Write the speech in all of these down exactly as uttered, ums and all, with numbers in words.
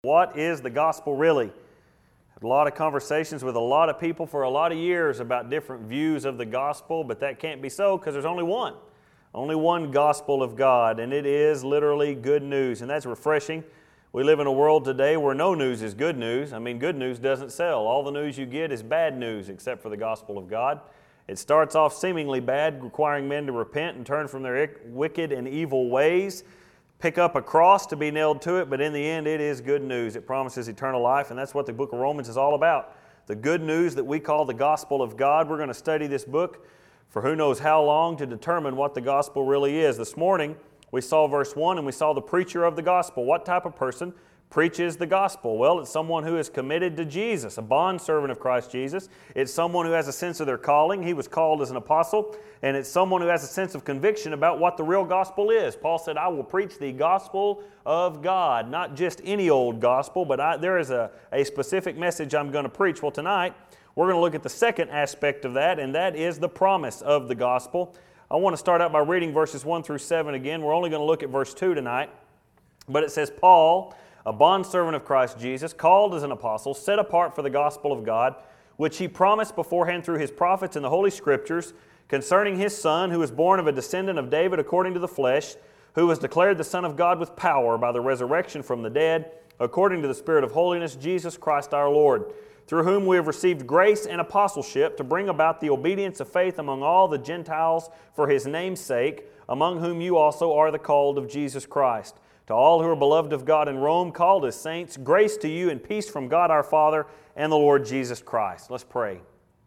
What is the gospel really? Had a lot of conversations with a lot of people for a lot of years about different views of the gospel, but that can't be so because there's only one. Only one gospel of God, and it is literally good news, and that's refreshing. We live in a world today where no news is good news. I mean, good news doesn't sell. All the news you get is bad news except for the gospel of God. It starts off seemingly bad, requiring men to repent and turn from their wicked and evil ways, pick up a cross to be nailed to it, but in the end it is good news. It promises eternal life, and that's what the book of Romans is all about. The good news that we call the gospel of God. We're going to study this book for who knows how long to determine what the gospel really is. This morning we saw verse one and we saw the preacher of the gospel. What type of person preaches the gospel? Well, it's someone who is committed to Jesus, a bondservant of Christ Jesus. It's someone who has a sense of their calling. He was called as an apostle. And it's someone who has a sense of conviction about what the real gospel is. Paul said, I will preach the gospel of God. Not just any old gospel, but I, there is a, a specific message I'm going to preach. Well, tonight we're going to look at the second aspect of that, and that is the promise of the gospel. I want to start out by reading verses one through seven again. We're only going to look at verse two tonight. But it says, Paul, a bondservant of Christ Jesus, called as an apostle, set apart for the gospel of God, which he promised beforehand through his prophets in the Holy Scriptures, concerning his Son, who was born of a descendant of David according to the flesh, who was declared the Son of God with power by the resurrection from the dead, according to the Spirit of holiness, Jesus Christ our Lord, through whom we have received grace and apostleship to bring about the obedience of faith among all the Gentiles for his name's sake, among whom you also are the called of Jesus Christ. To all who are beloved of God in Rome, called as saints, grace to you and peace from God our Father and the Lord Jesus Christ. Let's pray.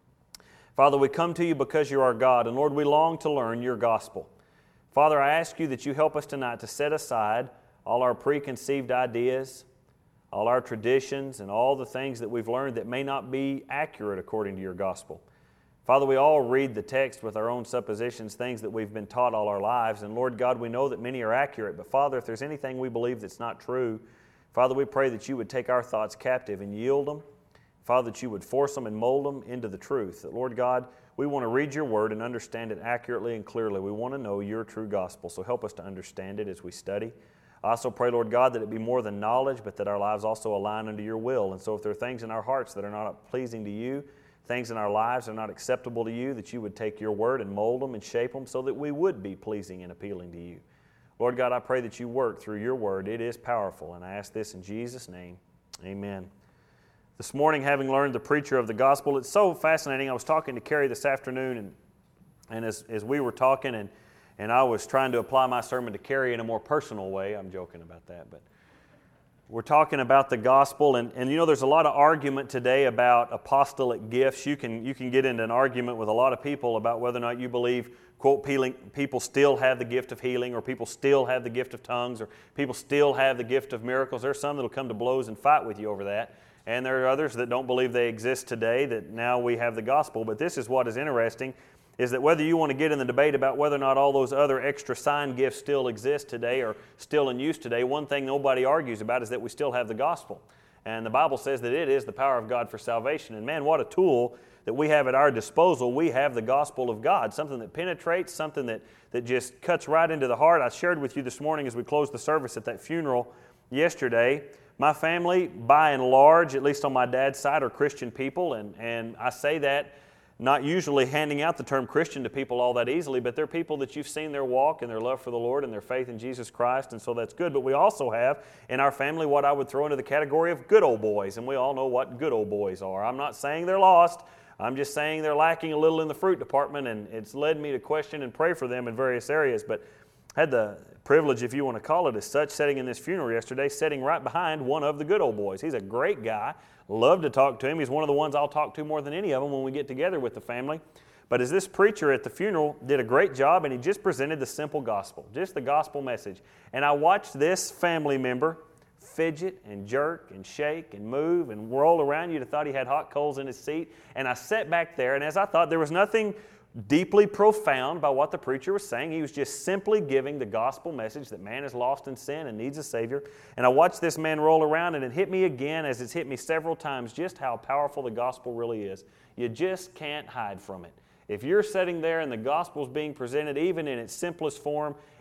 Father, we come to you because you're our God, and Lord, we long to learn your gospel. Father, I ask you that you help us tonight to set aside all our preconceived ideas, all our traditions, and all the things that we've learned that may not be accurate according to your gospel. Father, we all read the text with our own suppositions, things that we've been taught all our lives. And Lord God, we know that many are accurate. But Father, if there's anything we believe that's not true, Father, we pray that you would take our thoughts captive and yield them. Father, that you would force them and mold them into the truth. That, Lord God, we want to read your word and understand it accurately and clearly. We want to know your true gospel. So help us to understand it as we study. I also pray, Lord God, that it be more than knowledge, but that our lives also align unto your will. And so if there are things in our hearts that are not pleasing to you, things in our lives that are not acceptable to you, that you would take your word and mold them and shape them so that we would be pleasing and appealing to you. Lord God, I pray that you work through your word. It is powerful, and I ask this in Jesus' name. Amen. This morning, having learned the preacher of the gospel, it's so fascinating. I was talking to Carrie this afternoon, and and as, as we were talking, and, and I was trying to apply my sermon to Carrie in a more personal way. I'm joking about that, but we're talking about the gospel, and, and you know there's a lot of argument today about apostolic gifts. You can you can get into an argument with a lot of people about whether or not you believe, quote, healing, people still have the gift of healing, or people still have the gift of tongues, or people still have the gift of miracles. There's some that will come to blows and fight with you over that. And there are others that don't believe they exist today, that now we have the gospel. But this is what is interesting, is that whether you want to get in the debate about whether or not all those other extra sign gifts still exist today or still in use today, one thing nobody argues about is that we still have the gospel. And the Bible says that it is the power of God for salvation. And man, what a tool that we have at our disposal. We have the gospel of God, something that penetrates, something that, that just cuts right into the heart. I shared with you this morning as we closed the service at that funeral yesterday. My family, by and large, at least on my dad's side, are Christian people, and, and I say that not usually handing out the term Christian to people all that easily, but they're people that you've seen their walk and their love for the Lord and their faith in Jesus Christ, and so that's good. But we also have in our family what I would throw into the category of good old boys, and we all know what good old boys are. I'm not saying they're lost. I'm just saying they're lacking a little in the fruit department, and it's led me to question and pray for them in various areas. But I had the privilege, if you want to call it as such, sitting in this funeral yesterday, sitting right behind one of the good old boys. He's a great guy. Love to talk to him. He's one of the ones I'll talk to more than any of them when we get together with the family. But as this preacher at the funeral did a great job, and he just presented the simple gospel, just the gospel message. And I watched this family member fidget and jerk and shake and move and roll around. You'd have thought he had hot coals in his seat. And I sat back there, and as I thought, there was nothing deeply profound by what the preacher was saying. He was just simply giving the gospel message that man is lost in sin and needs a Savior. And I watched this man roll around, and it hit me again, as it's hit me several times, just how powerful the gospel really is. You just can't hide from it. If you're sitting there and the gospel is being presented, even in its simplest form,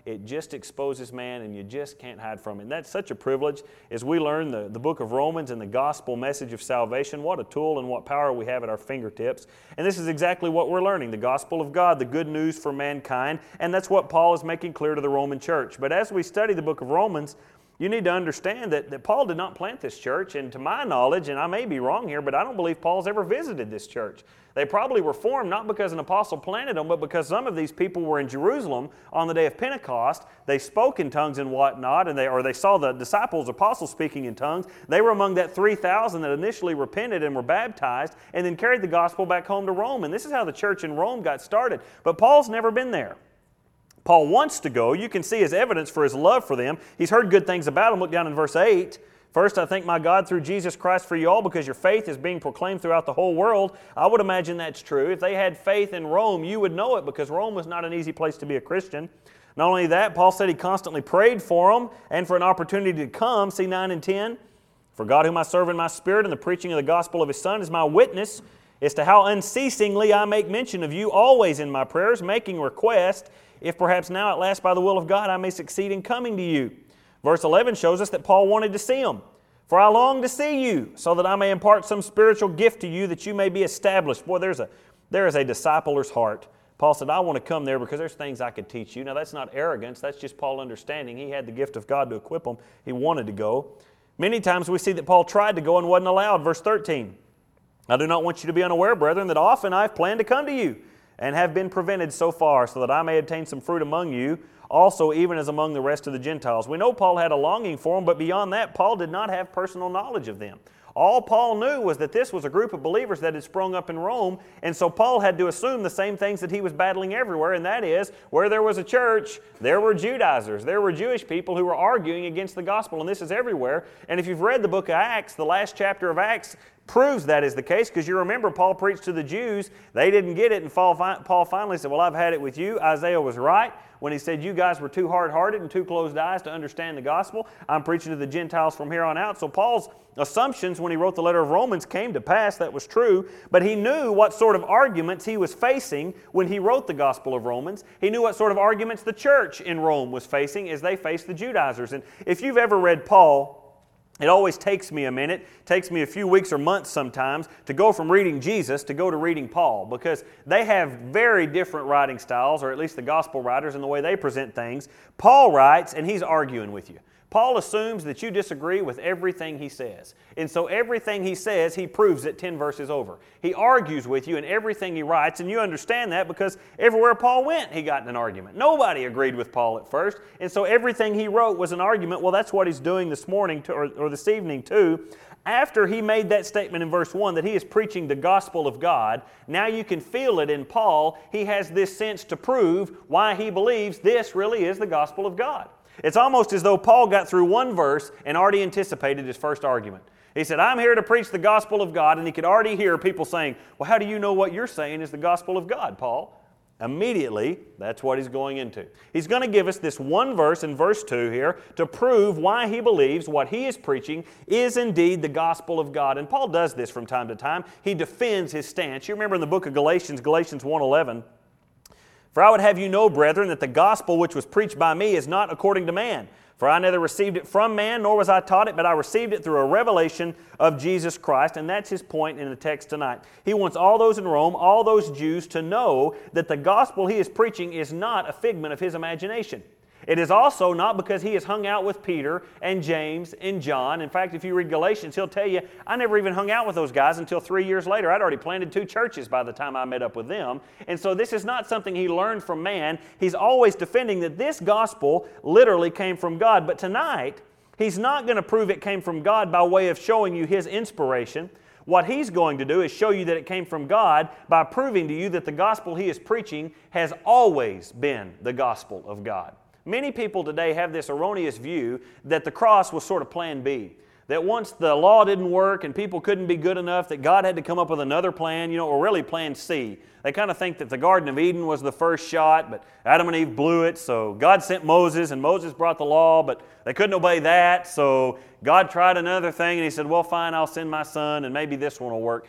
it just exposes man, and you just can't hide from it. And that's such a privilege as we learn the, the book of Romans and the gospel message of salvation. What a tool and what power we have at our fingertips. And this is exactly what we're learning, the gospel of God, the good news for mankind. And that's what Paul is making clear to the Roman church. But as we study the book of Romans, you need to understand that, that Paul did not plant this church, and to my knowledge, and I may be wrong here, but I don't believe Paul's ever visited this church. They probably were formed not because an apostle planted them, but because some of these people were in Jerusalem on the day of Pentecost. They spoke in tongues and whatnot, and they or they saw the disciples, apostles speaking in tongues. They were among that three thousand that initially repented and were baptized and then carried the gospel back home to Rome. And this is how the church in Rome got started. But Paul's never been there. Paul wants to go. You can see his evidence for his love for them. He's heard good things about them. Look down in verse eight. First, I thank my God through Jesus Christ for you all, because your faith is being proclaimed throughout the whole world. I would imagine that's true. If they had faith in Rome, you would know it, because Rome was not an easy place to be a Christian. Not only that, Paul said he constantly prayed for them and for an opportunity to come. See nine and ten. For God whom I serve in my spirit and the preaching of the gospel of His Son is my witness as to how unceasingly I make mention of you always in my prayers, making request, if perhaps now at last by the will of God I may succeed in coming to you. Verse eleven shows us that Paul wanted to see them. For I long to see you, so that I may impart some spiritual gift to you, that you may be established. Boy, there's a, there is a discipler's heart. Paul said, I want to come there because there's things I could teach you. Now, that's not arrogance. That's just Paul understanding. He had the gift of God to equip them. He wanted to go. Many times we see that Paul tried to go and wasn't allowed. Verse thirteen, I do not want you to be unaware, brethren, that often I have planned to come to you, and have been prevented so far, so that I may obtain some fruit among you, also even as among the rest of the Gentiles. We know Paul had a longing for them, but beyond that, Paul did not have personal knowledge of them. All Paul knew was that this was a group of believers that had sprung up in Rome, and so Paul had to assume the same things that he was battling everywhere, and that is, where there was a church, there were Judaizers. There were Jewish people who were arguing against the gospel, and this is everywhere. And if you've read the book of Acts, the last chapter of Acts proves that is the case, because you remember Paul preached to the Jews. They didn't get it, and Paul finally said, well, I've had it with you. Isaiah was right when he said you guys were too hard-hearted and too closed eyes to understand the gospel. I'm preaching to the Gentiles from here on out. So Paul's assumptions when he wrote the letter of Romans came to pass. That was true. But he knew what sort of arguments he was facing when he wrote the gospel of Romans. He knew what sort of arguments the church in Rome was facing as they faced the Judaizers. And if you've ever read Paul, it always takes me a minute, takes me a few weeks or months sometimes to go from reading Jesus to go to reading Paul, because they have very different writing styles, or at least the gospel writers and the way they present things. Paul writes and he's arguing with you. Paul assumes that you disagree with everything he says. And so everything he says, he proves it ten verses over. He argues with you in everything he writes, and you understand that because everywhere Paul went, he got in an argument. Nobody agreed with Paul at first, and so everything he wrote was an argument. Well, that's what he's doing this morning to, or, or this evening too. After he made that statement in verse one that he is preaching the gospel of God, now you can feel it in Paul. He has this sense to prove why he believes this really is the gospel of God. It's almost as though Paul got through one verse and already anticipated his first argument. He said, I'm here to preach the gospel of God, and he could already hear people saying, well, how do you know what you're saying is the gospel of God, Paul? Immediately, that's what he's going into. He's going to give us this one verse in verse two here to prove why he believes what he is preaching is indeed the gospel of God. And Paul does this from time to time. He defends his stance. You remember in the book of Galatians, Galatians one eleven, for I would have you know, brethren, that the gospel which was preached by me is not according to man. For I neither received it from man, nor was I taught it, but I received it through a revelation of Jesus Christ. And that's his point in the text tonight. He wants all those in Rome, all those Jews, to know that the gospel he is preaching is not a figment of his imagination. It is also not because he has hung out with Peter and James and John. In fact, if you read Galatians, he'll tell you, I never even hung out with those guys until three years later. I'd already planted two churches by the time I met up with them. And so this is not something he learned from man. He's always defending that this gospel literally came from God. But tonight, he's not going to prove it came from God by way of showing you his inspiration. What he's going to do is show you that it came from God by proving to you that the gospel he is preaching has always been the gospel of God. Many people today have this erroneous view that the cross was sort of plan B. That once the law didn't work and people couldn't be good enough, that God had to come up with another plan, you know, or really plan C. They kind of think that the Garden of Eden was the first shot, but Adam and Eve blew it, so God sent Moses, and Moses brought the law, but they couldn't obey that, so God tried another thing, and he said, well, fine, I'll send my son, and maybe this one will work.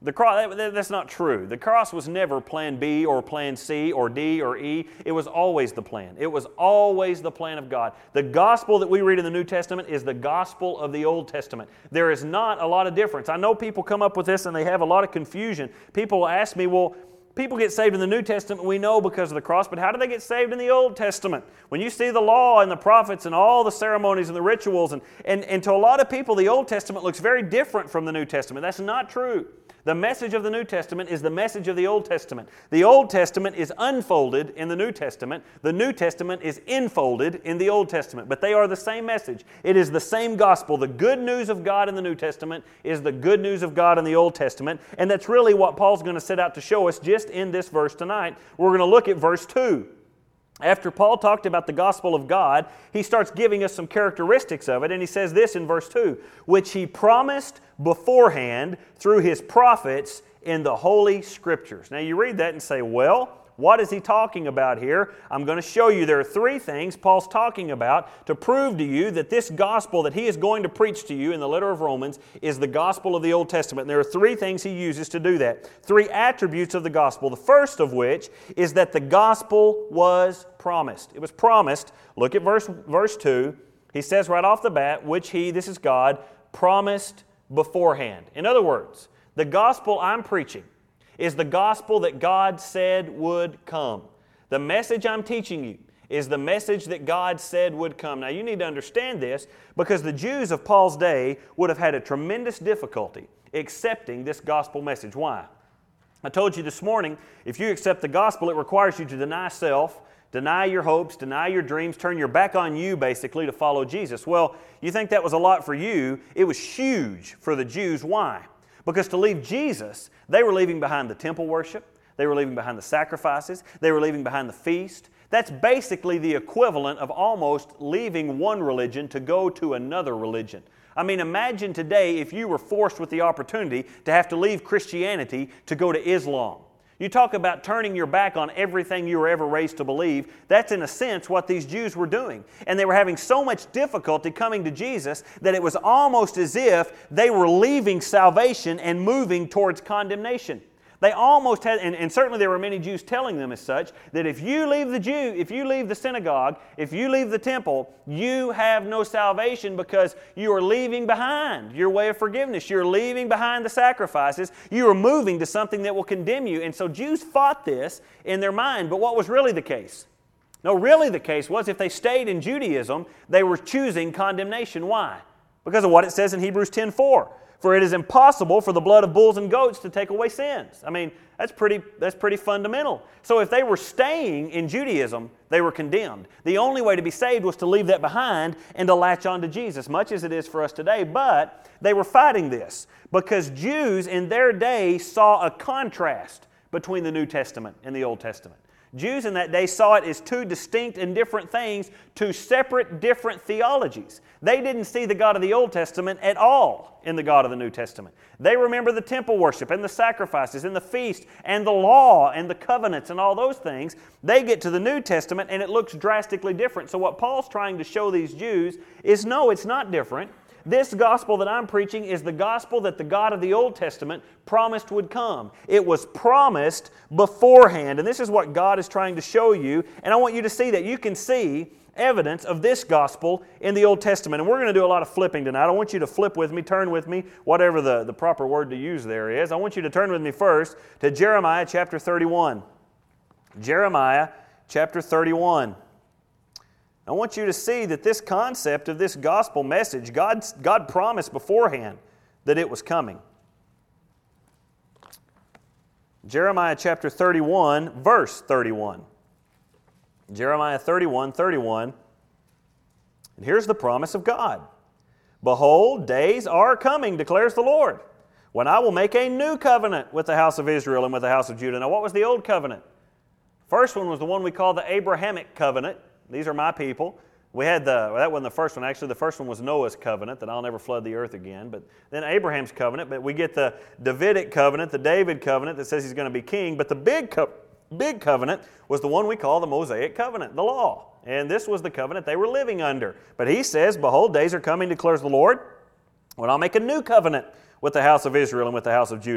The cross, that, that's not true. The cross was never plan B or plan C or D or E. It was always the plan. It was always the plan of God. The gospel that we read in the New Testament is the gospel of the Old Testament. There is not a lot of difference. I know people come up with this and they have a lot of confusion. People ask me, well, people get saved in the New Testament, we know because of the cross, but how do they get saved in the Old Testament? When you see the law and the prophets and all the ceremonies and the rituals, and, and, and to a lot of people, the Old Testament looks very different from the New Testament. That's not true. The message of the New Testament is the message of the Old Testament. The Old Testament is unfolded in the New Testament. The New Testament is enfolded in the Old Testament. But they are the same message. It is the same gospel. The good news of God in the New Testament is the good news of God in the Old Testament. And that's really what Paul's going to set out to show us just in this verse tonight. We're going to look at verse two. After Paul talked about the gospel of God, he starts giving us some characteristics of it, and he says this in verse two, which he promised beforehand through his prophets in the Holy Scriptures. Now you read that and say, well, what is he talking about here? I'm going to show you there are three things Paul's talking about to prove to you that this gospel that he is going to preach to you in the letter of Romans is the gospel of the Old Testament. And there are three things he uses to do that. Three attributes of the gospel. The first of which is that the gospel was promised. It was promised. Look at verse, verse two. He says right off the bat, which he, this is God, promised beforehand. In other words, the gospel I'm preaching is the gospel that God said would come. The message I'm teaching you is the message that God said would come. Now you need to understand this because the Jews of Paul's day would have had a tremendous difficulty accepting this gospel message. Why? I told you this morning, if you accept the gospel, it requires you to deny self, deny your hopes, deny your dreams, turn your back on you basically to follow Jesus. Well, you think that was a lot for you. It was huge for the Jews. Why? Because to leave Jesus, they were leaving behind the temple worship, they were leaving behind the sacrifices, they were leaving behind the feast. That's basically the equivalent of almost leaving one religion to go to another religion. I mean, imagine today if you were forced with the opportunity to have to leave Christianity to go to Islam. You talk about turning your back on everything you were ever raised to believe. That's in a sense what these Jews were doing. And they were having so much difficulty coming to Jesus that it was almost as if they were leaving salvation and moving towards condemnation. They almost had, and, and certainly there were many Jews telling them as such, that if you leave the Jew, if you leave the synagogue, if you leave the temple, you have no salvation because you are leaving behind your way of forgiveness. You're leaving behind the sacrifices. You are moving to something that will condemn you. And so Jews fought this in their mind. But what was really the case? No, really the case was if they stayed in Judaism, they were choosing condemnation. Why? Because of what it says in Hebrews ten four. For it is impossible for the blood of bulls and goats to take away sins. I mean, that's pretty, that's pretty fundamental. So if they were staying in Judaism, they were condemned. The only way to be saved was to leave that behind and to latch on to Jesus, much as it is for us today. But they were fighting this because Jews in their day saw a contrast between the New Testament and the Old Testament. Jews in that day saw it as two distinct and different things, two separate, different theologies. They didn't see the God of the Old Testament at all in the God of the New Testament. They remember the temple worship and the sacrifices and the feast and the law and the covenants and all those things. They get to the New Testament and it looks drastically different. So what Paul's trying to show these Jews is no, it's not different. This gospel that I'm preaching is the gospel that the God of the Old Testament promised would come. It was promised beforehand. And this is what God is trying to show you. And I want you to see that. You can see evidence of this gospel in the Old Testament. And we're going to do a lot of flipping tonight. I want you to flip with me, turn with me, whatever the, the proper word to use there is. I want you to turn with me first to Jeremiah chapter thirty-one. Jeremiah chapter thirty-one. I want you to see that this concept of this gospel message, God, God promised beforehand that it was coming. Jeremiah chapter thirty-one, verse thirty-one. Jeremiah thirty-one, thirty-one. And here's the promise of God. Behold, days are coming, declares the Lord, when I will make a new covenant with the house of Israel and with the house of Judah. Now, what was the old covenant? First one was the one we call the Abrahamic covenant. These are my people. We had the, well, that wasn't the first one. Actually, the first one was Noah's covenant, that I'll never flood the earth again. But then Abraham's covenant. But we get the Davidic covenant, the David covenant that says he's going to be king. But the big, co- big covenant was the one we call the Mosaic covenant, the law. And this was the covenant they were living under. But he says, behold, days are coming, declares the Lord, when I'll make a new covenant with the house of Israel and with the house of Judah.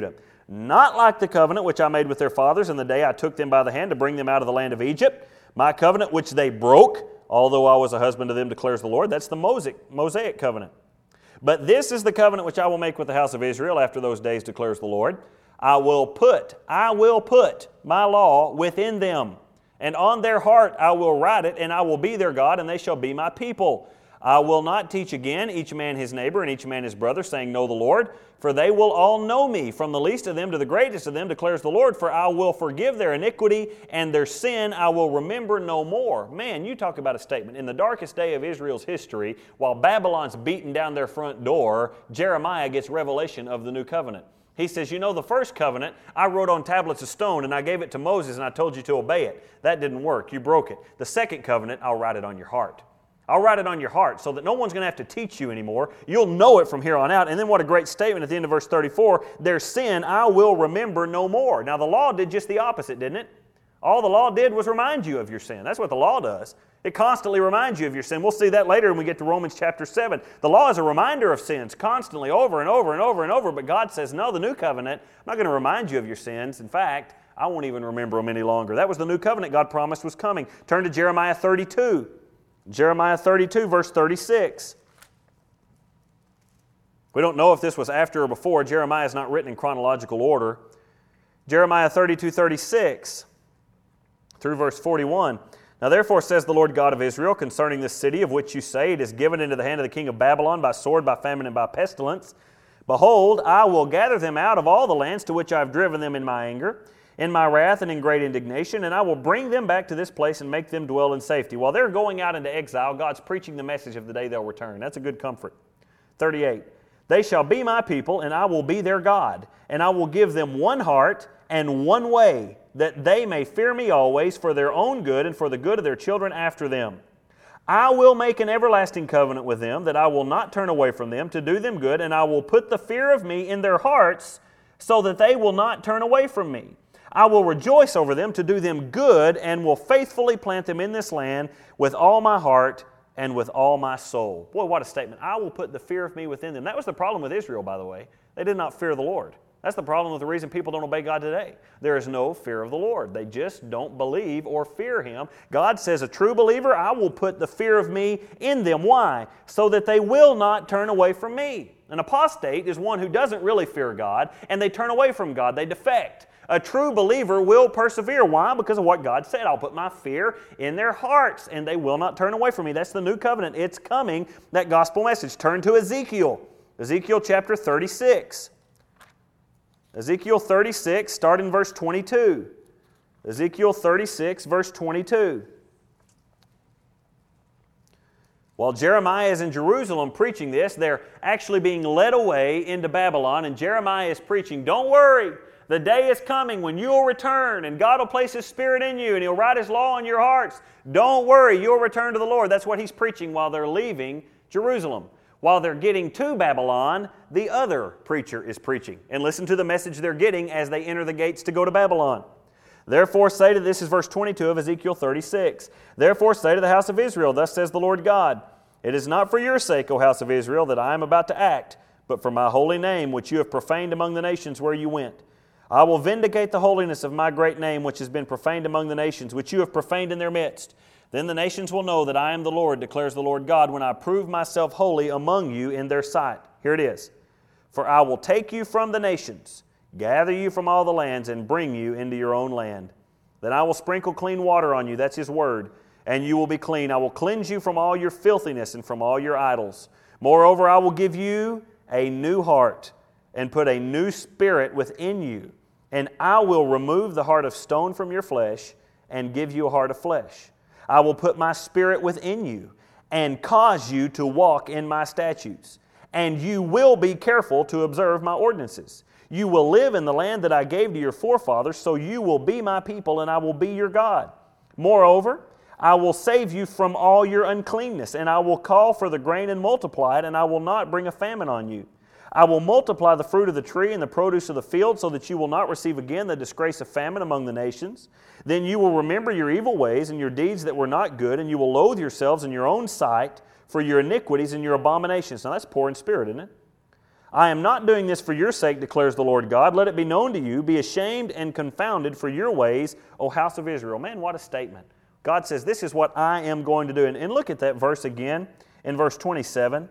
not like the covenant which I made with their fathers in the day I took them by the hand to bring them out of the land of Egypt, my covenant which they broke, although I was a husband to them, declares the Lord. That's the Mosaic, Mosaic covenant. But this is the covenant which I will make with the house of Israel after those days, declares the Lord. I will put, I will put my law within them, and on their heart I will write it, and I will be their God, and they shall be my people. I will not teach again each man his neighbor and each man his brother, saying, Know the Lord, for they will all know me, from the least of them to the greatest of them, declares the Lord, for I will forgive their iniquity, and their sin I will remember no more. Man, you talk about a statement. In the darkest day of Israel's history, while Babylon's beating down their front door, Jeremiah gets revelation of the new covenant. He says, you know, the first covenant, I wrote on tablets of stone, and I gave it to Moses, and I told you to obey it. That didn't work. You broke it. The second covenant, I'll write it on your heart. I'll write it on your heart so that no one's going to have to teach you anymore. You'll know it from here on out. And then what a great statement at the end of verse thirty-four, their sin I will remember no more. Now the law did just the opposite, didn't it? All the law did was remind you of your sin. That's what the law does. It constantly reminds you of your sin. We'll see that later when we get to Romans chapter seven. The law is a reminder of sins constantly over and over and over and over. But God says, no, the new covenant, I'm not going to remind you of your sins. In fact, I won't even remember them any longer. That was the new covenant God promised was coming. Turn to Jeremiah thirty-two. Jeremiah thirty-two, verse thirty-six. We don't know if this was after or before. Jeremiah is not written in chronological order. Jeremiah thirty-two, thirty-six through verse forty-one. Now therefore says the Lord God of Israel concerning this city of which you say it is given into the hand of the king of Babylon by sword, by famine, and by pestilence. Behold, I will gather them out of all the lands to which I have driven them in my anger, in my wrath and in great indignation, and I will bring them back to this place and make them dwell in safety. While they're going out into exile, God's preaching the message of the day they'll return. That's a good comfort. thirty-eight. They shall be my people, and I will be their God, and I will give them one heart and one way, that they may fear me always for their own good and for the good of their children after them. I will make an everlasting covenant with them, that I will not turn away from them to do them good, and I will put the fear of me in their hearts, so that they will not turn away from me. I will rejoice over them to do them good, and will faithfully plant them in this land with all my heart and with all my soul. Boy, what a statement. I will put the fear of me within them. That was the problem with Israel, by the way. They did not fear the Lord. That's the problem with the reason people don't obey God today. There is no fear of the Lord. They just don't believe or fear Him. God says, a true believer, I will put the fear of me in them. Why? So that they will not turn away from me. An apostate is one who doesn't really fear God, and they turn away from God. They defect. A true believer will persevere. Why? Because of what God said. I'll put my fear in their hearts, and they will not turn away from me. That's the new covenant. It's coming, that gospel message. Turn to Ezekiel. Ezekiel chapter thirty-six. Ezekiel thirty-six, start in verse twenty-two. Ezekiel thirty-six, verse twenty-two. While Jeremiah is in Jerusalem preaching this, they're actually being led away into Babylon, and Jeremiah is preaching, don't worry, the day is coming when you'll return, and God will place His Spirit in you, and He'll write His law on your hearts. Don't worry, you'll return to the Lord. That's what He's preaching while they're leaving Jerusalem. While they're getting to Babylon, the other preacher is preaching. And listen to the message they're getting as they enter the gates to go to Babylon. Therefore say to, this is verse twenty-two of Ezekiel thirty-six, Therefore say to the house of Israel, thus says the Lord God, It is not for your sake, O house of Israel, that I am about to act, but for my holy name, which you have profaned among the nations where you went. I will vindicate the holiness of my great name, which has been profaned among the nations, which you have profaned in their midst. Then the nations will know that I am the Lord, declares the Lord God, when I prove myself holy among you in their sight. Here it is. For I will take you from the nations, gather you from all the lands, and bring you into your own land. Then I will sprinkle clean water on you, that's His word, and you will be clean. I will cleanse you from all your filthiness and from all your idols. Moreover, I will give you a new heart, and put a new spirit within you. And I will remove the heart of stone from your flesh, and give you a heart of flesh. I will put my spirit within you, and cause you to walk in my statutes. And you will be careful to observe my ordinances. You will live in the land that I gave to your forefathers, so you will be my people, and I will be your God. Moreover, I will save you from all your uncleanness, and I will call for the grain and multiply it, and I will not bring a famine on you. I will multiply the fruit of the tree and the produce of the field, so that you will not receive again the disgrace of famine among the nations. Then you will remember your evil ways and your deeds that were not good, and you will loathe yourselves in your own sight for your iniquities and your abominations. Now that's poor in spirit, isn't it? I am not doing this for your sake, declares the Lord God. Let it be known to you. Be ashamed and confounded for your ways, O house of Israel. Man, what a statement. God says, this is what I am going to do. And, and look at that verse again in verse twenty-seven.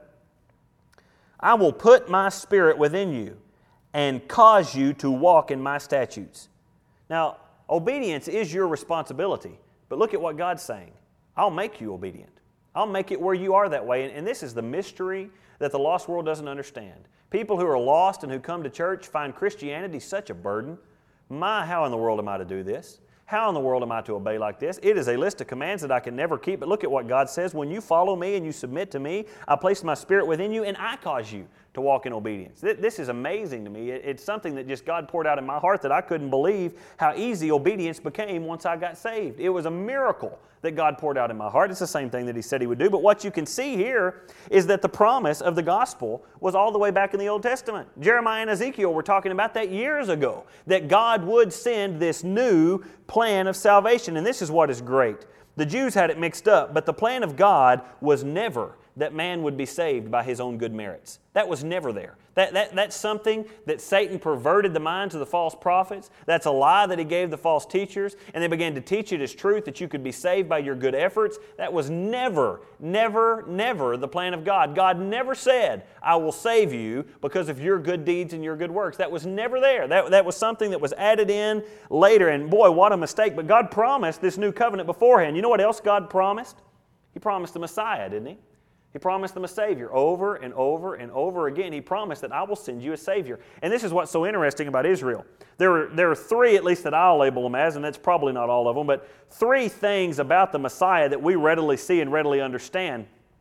I will put my spirit within you and cause you to walk in my statutes. Now, obedience is your responsibility. But look at what God's saying. I'll make you obedient. I'll make it where you are that way. And, and this is the mystery that the lost world doesn't understand. People who are lost and who come to church find Christianity such a burden. My, how in the world am I to do this? How in the world am I to obey like this? It is a list of commands that I can never keep. But look at what God says. When you follow me and you submit to me, I place my spirit within you and I cause you to walk in obedience. This is amazing to me. It's something that just God poured out in my heart that I couldn't believe how easy obedience became once I got saved. It was a miracle that God poured out in my heart. It's the same thing that He said He would do. But what you can see here is that the promise of the gospel was all the way back in the Old Testament. Jeremiah and Ezekiel were talking about that years ago, that God would send this new plan of salvation. And this is what is great. The Jews had it mixed up, but the plan of God was never that man would be saved by his own good merits. That was never there. That, that, that's something that Satan perverted the minds of the false prophets. That's a lie that he gave the false teachers, and they began to teach it as truth that you could be saved by your good efforts. That was never, never, never the plan of God. God never said, I will save you because of your good deeds and your good works. That was never there. That, that was something that was added in later, and boy, what a mistake. But God promised this new covenant beforehand. You know what else God promised? He promised the Messiah, didn't He? He promised them a Savior over and over and over again. He promised that I will send you a Savior. And this is what's so interesting about Israel. There are, there are three, at least that I'll label them as, and that's probably not all of them, but three things about the Messiah that we readily see and readily understand.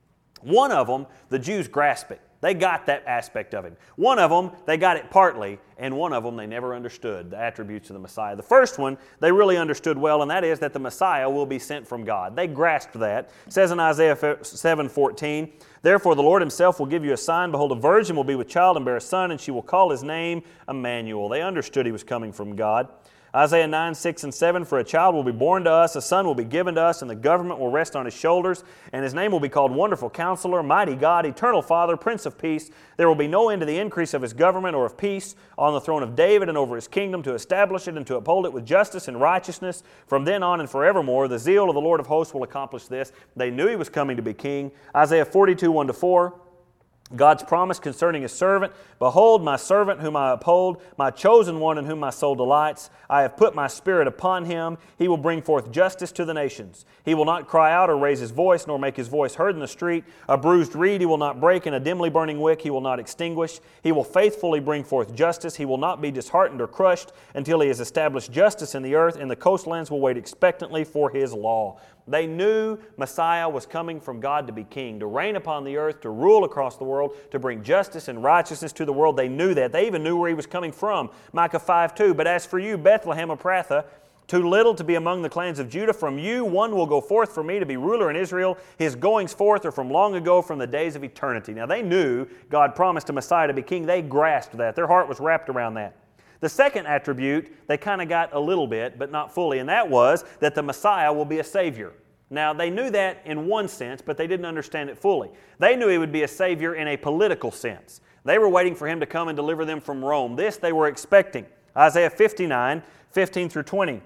One of them, the Jews grasp it. They got that aspect of Him. One of them, they got it partly, and one of them, they never understood the attributes of the Messiah. The first one, they really understood well, and that is that the Messiah will be sent from God. They grasped that. It says in Isaiah seven fourteen, therefore the Lord Himself will give you a sign. Behold, a virgin will be with child and bear a son, and she will call His name Emmanuel. They understood He was coming from God. Isaiah nine, six, and seven, for a child will be born to us, a son will be given to us, and the government will rest on His shoulders, and His name will be called Wonderful Counselor, Mighty God, Eternal Father, Prince of Peace. There will be no end to the increase of His government or of peace on the throne of David and over His kingdom, to establish it and to uphold it with justice and righteousness from then on and forevermore. The zeal of the Lord of hosts will accomplish this. They knew He was coming to be king. Isaiah forty-two, one to four. God's promise concerning His servant, behold, my servant whom I uphold, my chosen one in whom my soul delights. I have put my spirit upon him. He will bring forth justice to the nations. He will not cry out or raise his voice, nor make his voice heard in the street. A bruised reed He will not break, and a dimly burning wick He will not extinguish. He will faithfully bring forth justice. He will not be disheartened or crushed until He has established justice in the earth, and the coastlands will wait expectantly for His law. They knew Messiah was coming from God to be king, to reign upon the earth, to rule across the world, to bring justice and righteousness to the world. They knew that. They even knew where He was coming from. Micah five two, but as for you, Bethlehem Ephrathah, too little to be among the clans of Judah, from you one will go forth for me to be ruler in Israel. His goings forth are from long ago, from the days of eternity. Now they knew God promised a Messiah to be king. They grasped that. Their heart was wrapped around that. The second attribute, they kind of got a little bit, but not fully, and that was that the Messiah will be a Savior. Now, they knew that in one sense, but they didn't understand it fully. They knew He would be a Savior in a political sense. They were waiting for Him to come and deliver them from Rome. This they were expecting. Isaiah fifty-nine, fifteen through twenty.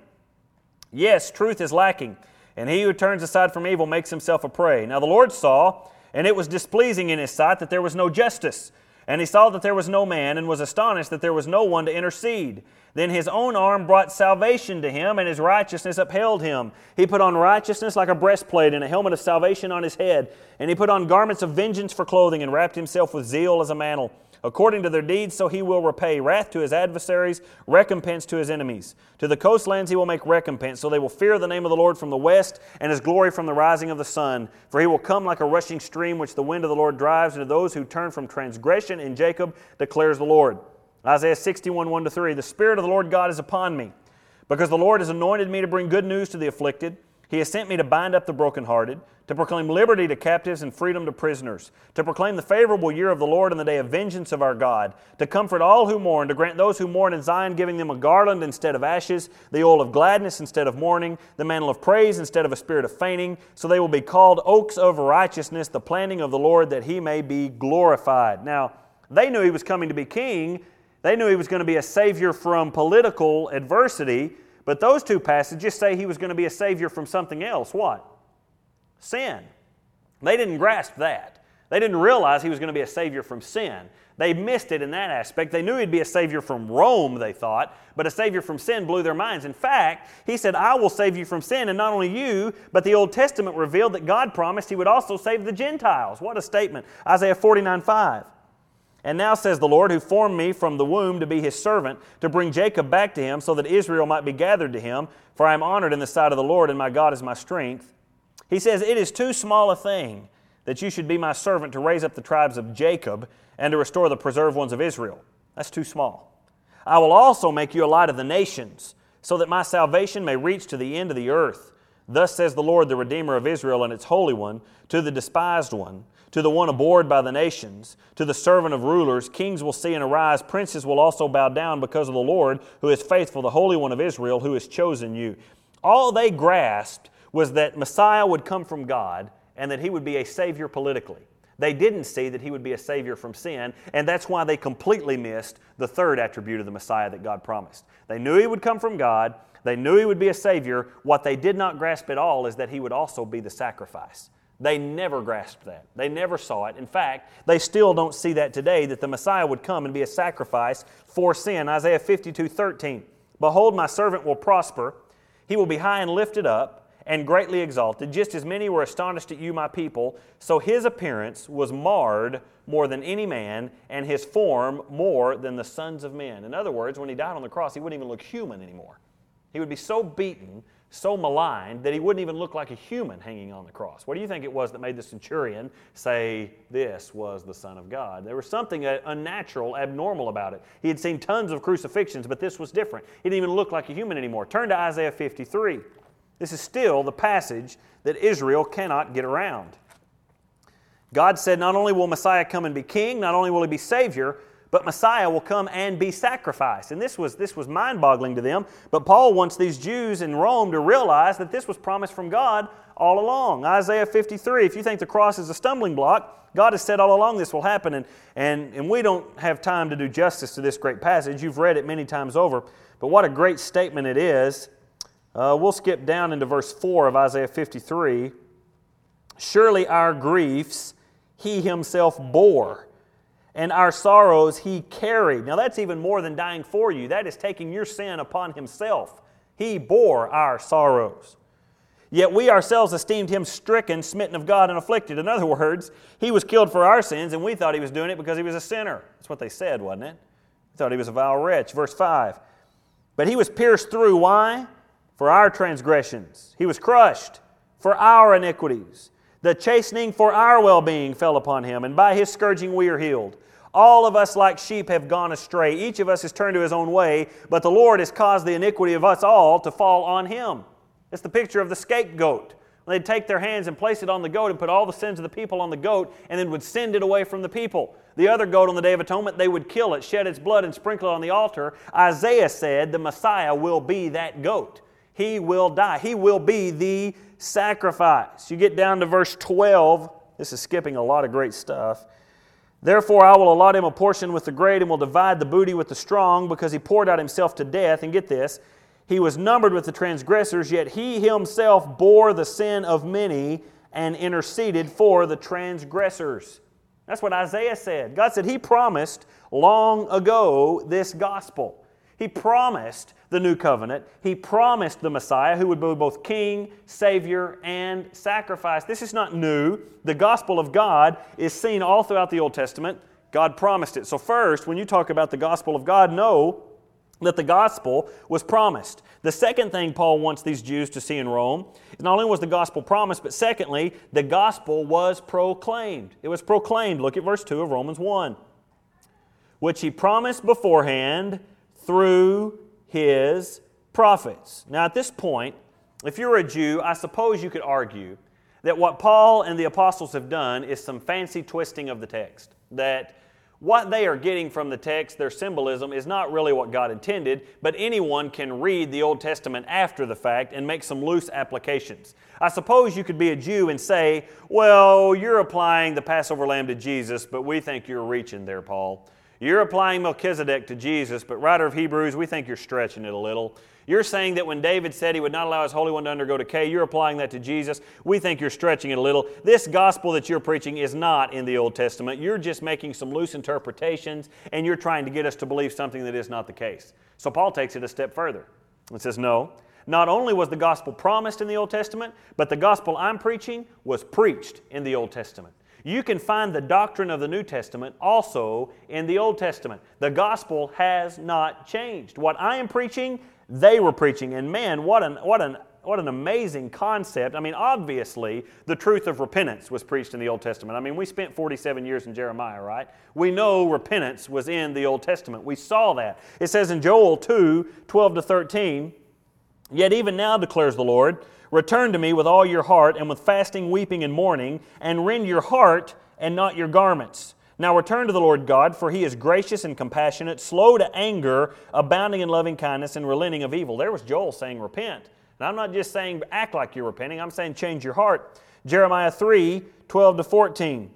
Yes, truth is lacking, and he who turns aside from evil makes himself a prey. Now the Lord saw, and it was displeasing in His sight that there was no justice. And He saw that there was no man, and was astonished that there was no one to intercede. Then His own arm brought salvation to Him, and His righteousness upheld Him. He put on righteousness like a breastplate, and a helmet of salvation on His head. And He put on garments of vengeance for clothing, and wrapped Himself with zeal as a mantle. According to their deeds, so He will repay wrath to His adversaries, recompense to His enemies. To the coastlands He will make recompense, so they will fear the name of the Lord from the west, and His glory from the rising of the sun. For He will come like a rushing stream, which the wind of the Lord drives, and to those who turn from transgression in Jacob, declares the Lord. Isaiah sixty-one, one to three. The Spirit of the Lord God is upon me, because the Lord has anointed me to bring good news to the afflicted. He has sent me to bind up the brokenhearted, to proclaim liberty to captives and freedom to prisoners, to proclaim the favorable year of the Lord and the day of vengeance of our God, to comfort all who mourn, to grant those who mourn in Zion, giving them a garland instead of ashes, the oil of gladness instead of mourning, the mantle of praise instead of a spirit of fainting. So they will be called oaks of righteousness, the planting of the Lord, that He may be glorified. Now, They knew He was coming to be king. They knew He was going to be a Savior from political adversity. But those two passages say He was going to be a Savior from something else. What? Sin. They didn't grasp that. They didn't realize He was going to be a Savior from sin. They missed it in that aspect. They knew He'd be a Savior from Rome, they thought, but a Savior from sin blew their minds. In fact, He said, I will save you from sin, and not only you, but the Old Testament revealed that God promised He would also save the Gentiles. What a statement. Isaiah forty-nine five. And now says the Lord, who formed me from the womb to be His servant, to bring Jacob back to Him, so that Israel might be gathered to Him, for I am honored in the sight of the Lord, and my God is my strength. He says, it is too small a thing that you should be my servant to raise up the tribes of Jacob and to restore the preserved ones of Israel. That's too small. I will also make you a light of the nations, so that my salvation may reach to the end of the earth. Thus says the Lord, the Redeemer of Israel and its Holy One, to the despised one, to the one abhorred by the nations, to the servant of rulers, kings will see and arise, princes will also bow down because of the Lord, who is faithful, the Holy One of Israel, who has chosen you. All they grasped was that Messiah would come from God and that He would be a Savior politically. They didn't see that He would be a Savior from sin, and that's why they completely missed the third attribute of the Messiah that God promised. They knew He would come from God. They knew He would be a Savior. What they did not grasp at all is that He would also be the sacrifice. They never grasped that. They never saw it. In fact, they still don't see that today, that the Messiah would come and be a sacrifice for sin. Isaiah fifty-two thirteen. Behold, my servant will prosper. He will be high and lifted up, and greatly exalted. Just as many were astonished at you, my people, so His appearance was marred more than any man, and His form more than the sons of men. In other words, when He died on the cross, He wouldn't even look human anymore. He would be so beaten, so maligned, that He wouldn't even look like a human hanging on the cross. What do you think it was that made the centurion say this was the Son of God? There was something unnatural, abnormal about it. He had seen tons of crucifixions, but this was different. He didn't even look like a human anymore. Turn to Isaiah fifty-three. This is still the passage that Israel cannot get around. God said not only will Messiah come and be king, not only will He be Savior, but Messiah will come and be sacrificed. And this was, this was mind-boggling to them. But Paul wants these Jews in Rome to realize that this was promised from God all along. Isaiah fifty-three, if you think the cross is a stumbling block, God has said all along this will happen. And, and, and we don't have time to do justice to this great passage. You've read it many times over. But what a great statement it is. Uh, we'll skip down into verse four of Isaiah fifty-three. Surely our griefs He Himself bore, and our sorrows He carried. Now that's even more than dying for you. That is taking your sin upon Himself. He bore our sorrows. Yet we ourselves esteemed Him stricken, smitten of God, and afflicted. In other words, He was killed for our sins, and we thought He was doing it because He was a sinner. That's what they said, wasn't it? We thought He was a vile wretch. Verse five. But He was pierced through. Why? For our transgressions. He was crushed for our iniquities. The chastening for our well-being fell upon Him, and by His scourging we are healed. All of us like sheep have gone astray. Each of us has turned to his own way, but the Lord has caused the iniquity of us all to fall on Him. It's the picture of the scapegoat. They'd take their hands and place it on the goat and put all the sins of the people on the goat, and then would send it away from the people. The other goat on the Day of Atonement, they would kill it, shed its blood, and sprinkle it on the altar. Isaiah said the Messiah will be that goat. He will die. He will be the sacrifice. You get down to verse twelve. This is skipping a lot of great stuff. Therefore I will allot Him a portion with the great, and will divide the booty with the strong, because He poured out Himself to death. And get this, He was numbered with the transgressors, yet He Himself bore the sin of many and interceded for the transgressors. That's what Isaiah said. God said He promised long ago this gospel. He promised the new covenant. He promised the Messiah who would be both king, Savior, and sacrifice. This is not new. The gospel of God is seen all throughout the Old Testament. God promised it. So first, when you talk about the gospel of God, know that the gospel was promised. The second thing Paul wants these Jews to see in Rome is not only was the gospel promised, but secondly, the gospel was proclaimed. It was proclaimed. Look at verse two of Romans one. Which He promised beforehand through His prophets. Now at this point, if you're a Jew, I suppose you could argue that what Paul and the apostles have done is some fancy twisting of the text. That What they are getting from the text, their symbolism, is not really what God intended, but anyone can read the Old Testament after the fact and make some loose applications. I suppose you could be a Jew and say, well, you're applying the Passover lamb to Jesus, but we think you're reaching there, Paul. You're applying Melchizedek to Jesus, but writer of Hebrews, we think you're stretching it a little. You're saying that when David said he would not allow his Holy One to undergo decay, you're applying that to Jesus. We think you're stretching it a little. This gospel that you're preaching is not in the Old Testament. You're just making some loose interpretations, and you're trying to get us to believe something that is not the case. So Paul takes it a step further and says, no, not only was the gospel promised in the Old Testament, but the gospel I'm preaching was preached in the Old Testament. You can find the doctrine of the New Testament also in the Old Testament. The gospel has not changed. What I am preaching, they were preaching. And man, what an, what an, what an amazing concept. I mean, obviously, the truth of repentance was preached in the Old Testament. I mean, we spent forty-seven years in Jeremiah, right? We know repentance was in the Old Testament. We saw that. It says in Joel two, twelve to thirteen, yet even now declares the Lord, return to me with all your heart and with fasting, weeping, and mourning, and rend your heart and not your garments. Now return to the Lord God, for He is gracious and compassionate, slow to anger, abounding in loving kindness, and relenting of evil. There was Joel saying repent. And I'm not just saying act like you're repenting. I'm saying change your heart. Jeremiah three, twelve to fourteen.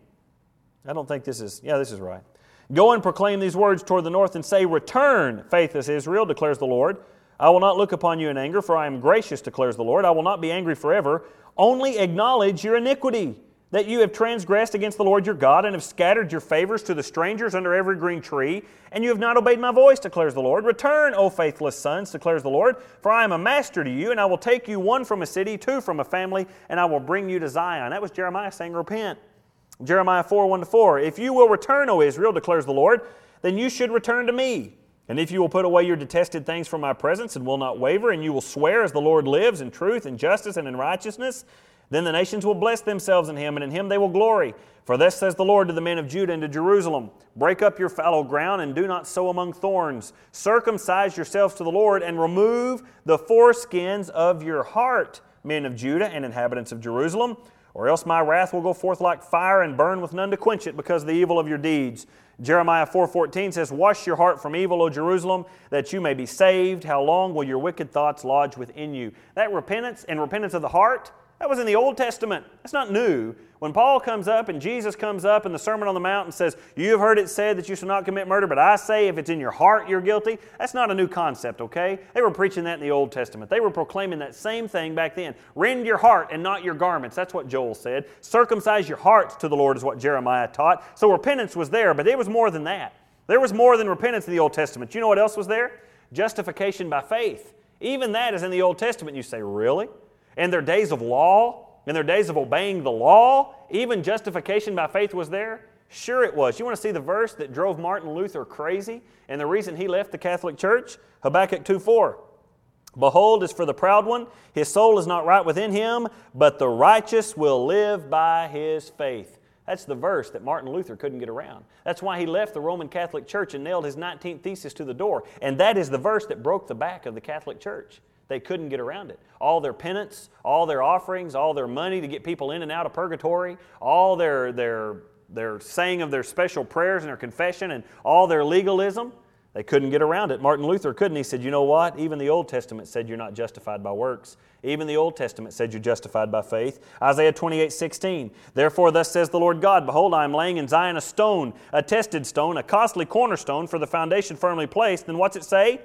I don't think this is, yeah, this is right. Go and proclaim these words toward the north and say, return, faithless Israel, declares the Lord. I will not look upon you in anger, for I am gracious, declares the Lord. I will not be angry forever. Only acknowledge your iniquity, that you have transgressed against the Lord your God, and have scattered your favors to the strangers under every green tree, and you have not obeyed my voice, declares the Lord. Return, O faithless sons, declares the Lord, for I am a master to you, and I will take you one from a city, two from a family, and I will bring you to Zion. That was Jeremiah saying, repent. Jeremiah four, one to four. If you will return, O Israel, declares the Lord, then you should return to me. And if you will put away your detested things from my presence and will not waver, and you will swear as the Lord lives in truth and justice and in righteousness, then the nations will bless themselves in Him, and in Him they will glory. For thus says the Lord to the men of Judah and to Jerusalem, break up your fallow ground and do not sow among thorns. Circumcise yourselves to the Lord and remove the foreskins of your heart, men of Judah and inhabitants of Jerusalem, or else my wrath will go forth like fire and burn with none to quench it because of the evil of your deeds. Jeremiah four fourteen says, wash your heart from evil, O Jerusalem, that you may be saved. How long will your wicked thoughts lodge within you? That repentance and repentance of the heart, that was in the Old Testament. That's not new. When Paul comes up and Jesus comes up in the Sermon on the Mount and says, you have heard it said that you shall not commit murder, but I say if it's in your heart you're guilty, that's not a new concept, okay? They were preaching that in the Old Testament. They were proclaiming that same thing back then. Rend your heart and not your garments. That's what Joel said. Circumcise your hearts to the Lord is what Jeremiah taught. So repentance was there, but it was more than that. There was more than repentance in the Old Testament. You know what else was there? Justification by faith. Even that is in the Old Testament. You say, really? In their days of law, in their days of obeying the law, even justification by faith was there? Sure it was. You want to see the verse that drove Martin Luther crazy and the reason he left the Catholic Church? Habakkuk two four. Behold, as for the proud one, his soul is not right within him, but the righteous will live by his faith. That's the verse that Martin Luther couldn't get around. That's why he left the Roman Catholic Church and nailed his nineteenth thesis to the door. And that is the verse that broke the back of the Catholic Church. They couldn't get around it. All their penance, all their offerings, all their money to get people in and out of purgatory, all their, their, their saying of their special prayers and their confession and all their legalism, they couldn't get around it. Martin Luther couldn't. He said, you know what? Even the Old Testament said you're not justified by works. Even the Old Testament said you're justified by faith. Isaiah twenty-eight sixteen. Therefore thus says the Lord God, behold, I am laying in Zion a stone, a tested stone, a costly cornerstone for the foundation firmly placed. Then what's it say?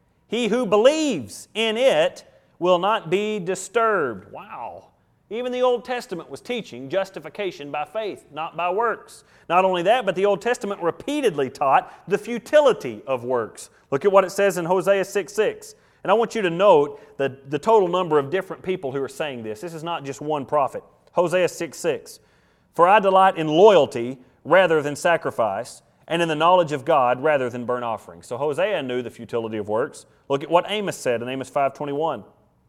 He who believes in it will not be disturbed. Wow. Even the Old Testament was teaching justification by faith, not by works. Not only that, but the Old Testament repeatedly taught the futility of works. Look at what it says in Hosea six six. And I want you to note the, the total number of different people who are saying this. This is not just one prophet. Hosea six six. For I delight in loyalty rather than sacrifice, and in the knowledge of God rather than burnt offerings. So Hosea knew the futility of works. Look at what Amos said in Amos five twenty-one.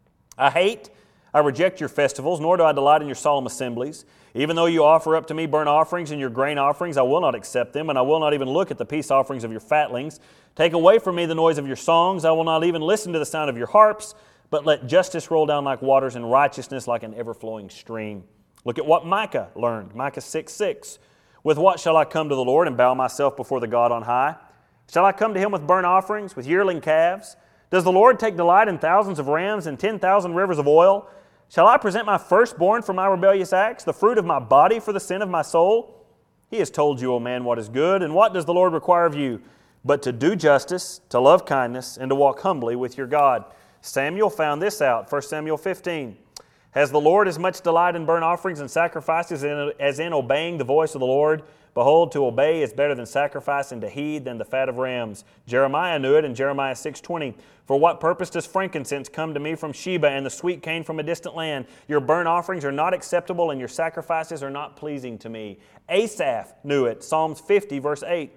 I hate, I reject your festivals, nor do I delight in your solemn assemblies. Even though you offer up to me burnt offerings and your grain offerings, I will not accept them, and I will not even look at the peace offerings of your fatlings. Take away from me the noise of your songs. I will not even listen to the sound of your harps, but let justice roll down like waters and righteousness like an ever-flowing stream. Look at what Micah learned. Micah six six. With what shall I come to the Lord and bow myself before the God on high? Shall I come to Him with burnt offerings, with yearling calves? Does the Lord take delight in thousands of rams and ten thousand rivers of oil? Shall I present my firstborn for my rebellious acts, the fruit of my body for the sin of my soul? He has told you, O man, what is good, and what does the Lord require of you? But to do justice, to love kindness, and to walk humbly with your God. Samuel found this out, First Samuel fifteen. Has the Lord as much delight in burnt offerings and sacrifices as in obeying the voice of the Lord? Behold, to obey is better than sacrifice, and to heed than the fat of rams. Jeremiah knew it in Jeremiah six twenty. For what purpose does frankincense come to me from Sheba, and the sweet cane from a distant land? Your burnt offerings are not acceptable, and your sacrifices are not pleasing to me. Asaph knew it, Psalms fifty, verse eight.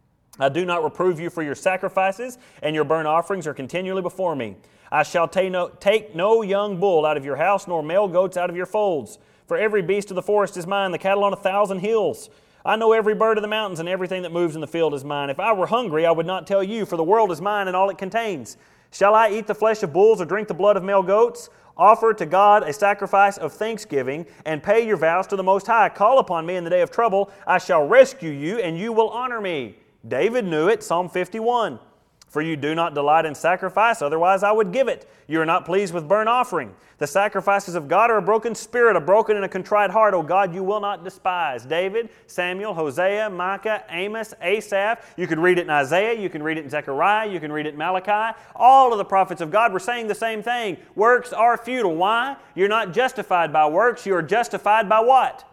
I do not reprove you for your sacrifices, and your burnt offerings are continually before me. I shall take no, take no young bull out of your house, nor male goats out of your folds. For every beast of the forest is mine, the cattle on a thousand hills. I know every bird of the mountains, and everything that moves in the field is mine. If I were hungry, I would not tell you, for the world is mine and all it contains. Shall I eat the flesh of bulls or drink the blood of male goats? Offer to God a sacrifice of thanksgiving, and pay your vows to the Most High. Call upon me in the day of trouble. I shall rescue you, and you will honor me. David knew it, Psalm fifty-one. For you do not delight in sacrifice, otherwise I would give it. You are not pleased with burnt offering. The sacrifices of God are a broken spirit, a broken and a contrite heart. O God, you will not despise. David, Samuel, Hosea, Micah, Amos, Asaph. You could read it in Isaiah. You can read it in Zechariah. You can read it in Malachi. All of the prophets of God were saying the same thing. Works are futile. Why? You're not justified by works. You are justified by what?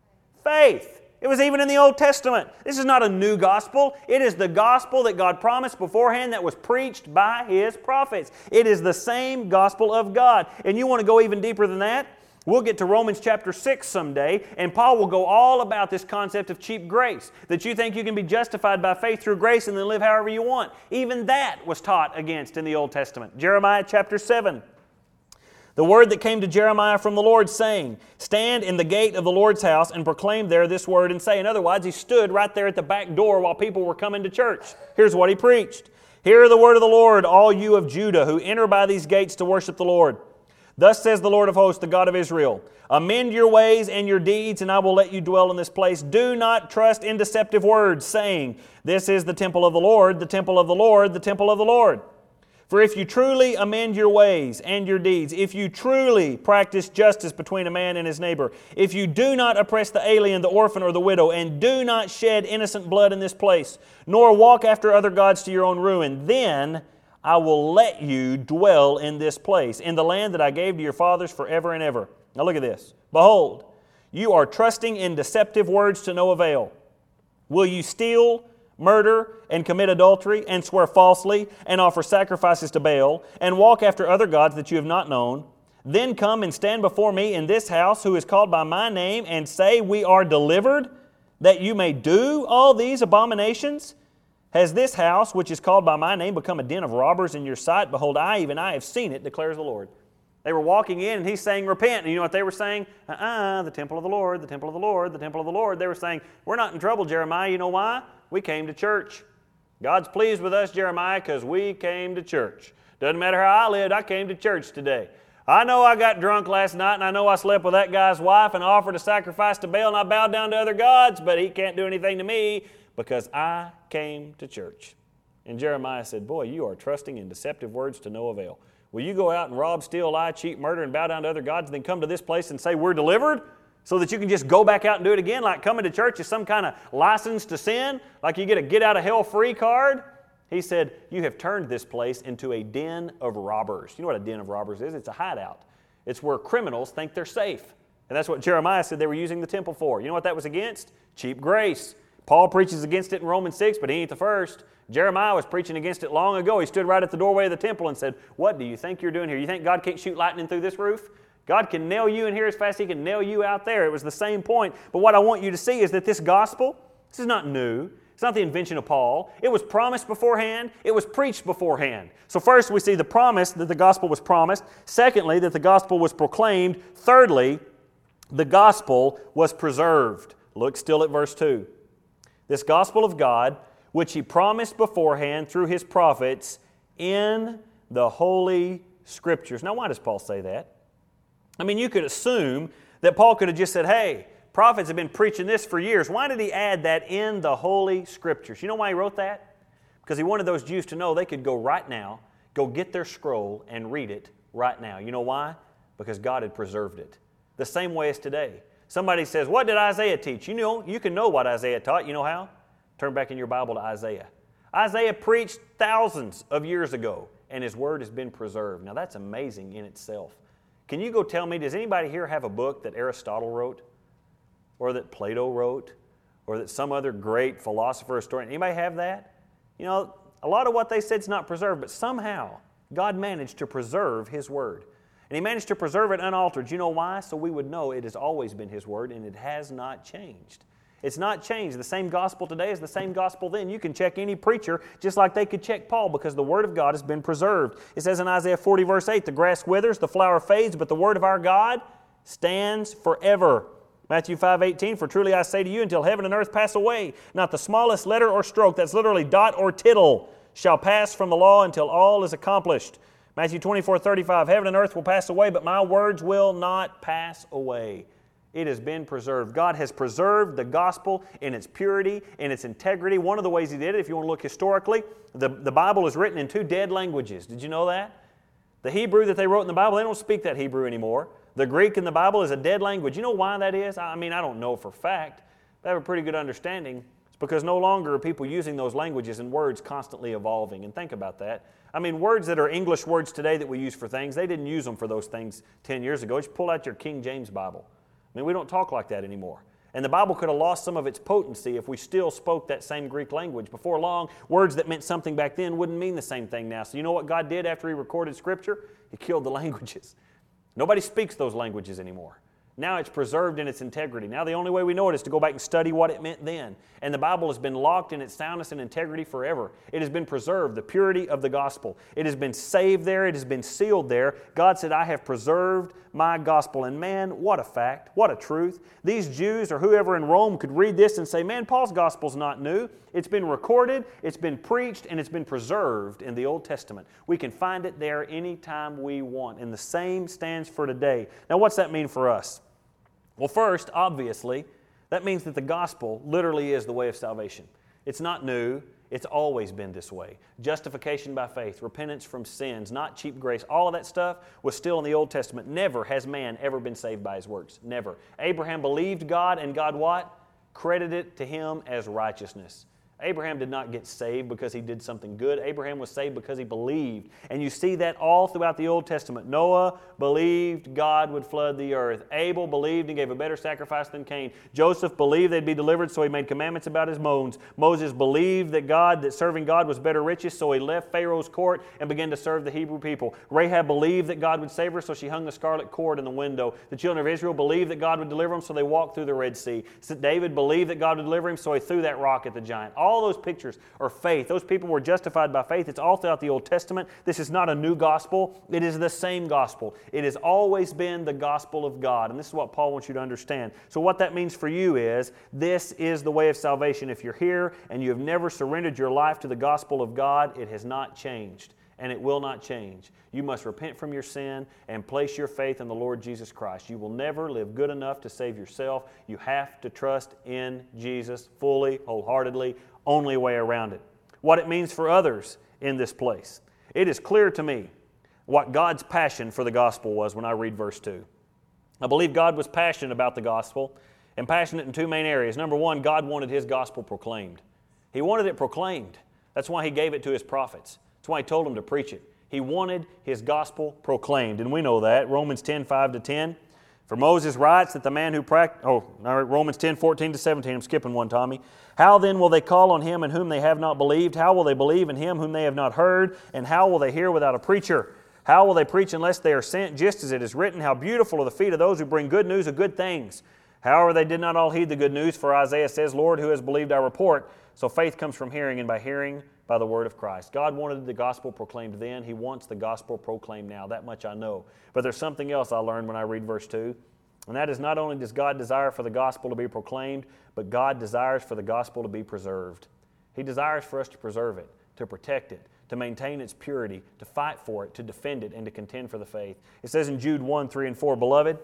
Faith. It was even in the Old Testament. This is not a new gospel. It is the gospel that God promised beforehand that was preached by His prophets. It is the same gospel of God. And you want to go even deeper than that? We'll get to Romans chapter six someday, and Paul will go all about this concept of cheap grace, that you think you can be justified by faith through grace and then live however you want. Even that was taught against in the Old Testament. Jeremiah chapter seven. The word that came to Jeremiah from the Lord, saying, Stand in the gate of the Lord's house and proclaim there this word and say. In other words, he stood right there at the back door while people were coming to church. Here's what he preached. Hear the word of the Lord, all you of Judah, who enter by these gates to worship the Lord. Thus says the Lord of hosts, the God of Israel, Amend your ways and your deeds, and I will let you dwell in this place. Do not trust in deceptive words, saying, This is the temple of the Lord, the temple of the Lord, the temple of the Lord. For if you truly amend your ways and your deeds, if you truly practice justice between a man and his neighbor, if you do not oppress the alien, the orphan, or the widow, and do not shed innocent blood in this place, nor walk after other gods to your own ruin, then I will let you dwell in this place, in the land that I gave to your fathers forever and ever. Now look at this. Behold, you are trusting in deceptive words to no avail. Will you steal, murder, and commit adultery, and swear falsely, and offer sacrifices to Baal, and walk after other gods that you have not known? Then come and stand before me in this house, who is called by my name, and say, We are delivered, that you may do all these abominations? Has this house, which is called by my name, become a den of robbers in your sight? Behold, I, even I, have seen it, declares the Lord. They were walking in, and he's saying, Repent. And you know what they were saying? Uh-uh, the temple of the Lord, the temple of the Lord, the temple of the Lord. They were saying, We're not in trouble, Jeremiah. You know why? We came to church. God's pleased with us, Jeremiah, because we came to church. Doesn't matter how I lived, I came to church today. I know I got drunk last night, and I know I slept with that guy's wife and offered a sacrifice to Baal, and I bowed down to other gods, but he can't do anything to me because I came to church. And Jeremiah said, Boy, you are trusting in deceptive words to no avail. Will you go out and rob, steal, lie, cheat, murder, and bow down to other gods, and then come to this place and say, We're delivered? So that you can just go back out and do it again, like coming to church is some kind of license to sin, like you get a get-out-of-hell-free card? He said, You have turned this place into a den of robbers. You know what a den of robbers is? It's a hideout. It's where criminals think they're safe. And that's what Jeremiah said they were using the temple for. You know what that was against? Cheap grace. Paul preaches against it in Romans six, but he ain't the first. Jeremiah was preaching against it long ago. He stood right at the doorway of the temple and said, What do you think you're doing here? You think God can't shoot lightning through this roof? God can nail you in here as fast as He can nail you out there. It was the same point. But what I want you to see is that this gospel, this is not new. It's not the invention of Paul. It was promised beforehand. It was preached beforehand. So first we see the promise that the gospel was promised. Secondly, that the gospel was proclaimed. Thirdly, the gospel was preserved. Look still at verse two. This gospel of God, which He promised beforehand through His prophets in the Holy Scriptures. Now why does Paul say that? I mean, you could assume that Paul could have just said, Hey, prophets have been preaching this for years. Why did he add that in the Holy Scriptures? You know why he wrote that? Because he wanted those Jews to know they could go right now, go get their scroll and read it right now. You know why? Because God had preserved it. The same way as today. Somebody says, what did Isaiah teach? You know, you can know what Isaiah taught. You know how? Turn back in your Bible to Isaiah. Isaiah preached thousands of years ago, and his word has been preserved. Now that's amazing in itself. Can you go tell me, does anybody here have a book that Aristotle wrote? Or that Plato wrote? Or that some other great philosopher or historian? Anybody have that? You know, a lot of what they said is not preserved, but somehow God managed to preserve His word. And He managed to preserve it unaltered. You know why? So we would know it has always been His word and it has not changed. It's not changed. The same gospel today is the same gospel then. You can check any preacher just like they could check Paul because the word of God has been preserved. It says in Isaiah forty verse eight, the grass withers, the flower fades, but the word of our God stands forever. Matthew five eighteen, for truly I say to you, until heaven and earth pass away, not the smallest letter or stroke, that's literally dot or tittle, shall pass from the law until all is accomplished. Matthew twenty-four thirty-five, heaven and earth will pass away, but my words will not pass away. It has been preserved. God has preserved the gospel in its purity, in its integrity. One of the ways He did it, if you want to look historically, the, the Bible is written in two dead languages. Did you know that? The Hebrew that they wrote in the Bible, they don't speak that Hebrew anymore. The Greek in the Bible is a dead language. You know why that is? I mean, I don't know for a fact. But I have a pretty good understanding. It's because no longer are people using those languages and words constantly evolving. And think about that. I mean, words that are English words today that we use for things, they didn't use them for those things ten years ago. Just pull out your King James Bible. I mean, we don't talk like that anymore. And the Bible could have lost some of its potency if we still spoke that same Greek language. Before long, words that meant something back then wouldn't mean the same thing now. So you know what God did after He recorded Scripture? He killed the languages. Nobody speaks those languages anymore. Now it's preserved in its integrity. Now the only way we know it is to go back and study what it meant then. And the Bible has been locked in its soundness and integrity forever. It has been preserved, the purity of the gospel. It has been saved there. It has been sealed there. God said, I have preserved my gospel. And man, what a fact. What a truth. These Jews or whoever in Rome could read this and say, man, Paul's gospel's not new. It's been recorded, it's been preached, and it's been preserved in the Old Testament. We can find it there anytime we want. And the same stands for today. Now what's that mean for us? Well, first, obviously, that means that the gospel literally is the way of salvation. It's not new. It's always been this way. Justification by faith, repentance from sins, not cheap grace, all of that stuff was still in the Old Testament. Never has man ever been saved by his works. Never. Abraham believed God, and God what? Credited it to him as righteousness. Abraham did not get saved because he did something good. Abraham was saved because he believed. And you see that all throughout the Old Testament. Noah believed God would flood the earth. Abel believed and gave a better sacrifice than Cain. Joseph believed they'd be delivered, so he made commandments about his bones. Moses believed that God, that serving God was better riches, so he left Pharaoh's court and began to serve the Hebrew people. Rahab believed that God would save her, so she hung the scarlet cord in the window. The children of Israel believed that God would deliver them, so they walked through the Red Sea. So David believed that God would deliver him, so he threw that rock at the giant. All All those pictures are faith. Those people were justified by faith. It's all throughout the Old Testament. This is not a new gospel. It is the same gospel. It has always been the gospel of God. And this is what Paul wants you to understand. So what that means for you is, this is the way of salvation. If you're here and you have never surrendered your life to the gospel of God, it has not changed. And it will not change. You must repent from your sin and place your faith in the Lord Jesus Christ. You will never live good enough to save yourself. You have to trust in Jesus fully, wholeheartedly, only way around it. What it means for others in this place. It is clear to me what God's passion for the gospel was when I read verse two. I believe God was passionate about the gospel, and passionate in two main areas. Number one, God wanted His gospel proclaimed. He wanted it proclaimed. That's why He gave it to His prophets. That's why He told them to preach it. He wanted His gospel proclaimed, and we know that. Romans ten, five to ten. For Moses writes that the man who practices... Oh, Romans ten, fourteen to seventeen. I'm skipping one, Tommy. How then will they call on Him in whom they have not believed? How will they believe in Him whom they have not heard? And how will they hear without a preacher? How will they preach unless they are sent? Just as it is written, how beautiful are the feet of those who bring good news of good things. However, they did not all heed the good news, for Isaiah says, Lord, who has believed our report? So faith comes from hearing, and by hearing by the word of Christ. God wanted the gospel proclaimed then. He wants the gospel proclaimed now. That much I know. But there's something else I learned when I read verse two. And that is, not only does God desire for the gospel to be proclaimed, but God desires for the gospel to be preserved. He desires for us to preserve it, to protect it, to maintain its purity, to fight for it, to defend it, and to contend for the faith. It says in Jude one, three, and four, Beloved,